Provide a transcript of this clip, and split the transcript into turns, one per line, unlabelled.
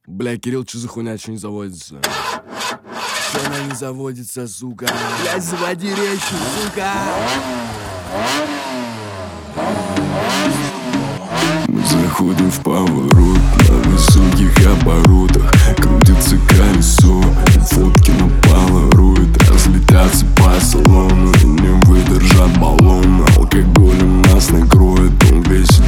Бля, Кирилл, что за хуйня, что не заводится? Что она не заводится, сука? Блядь, заводи речь, сука!
Мы заходим в поворот на высоких оборотах. Крутится колесо, фотки на полароид. Разлетятся по салону и не выдержат баллон. Алкоголем нас накроет, он весит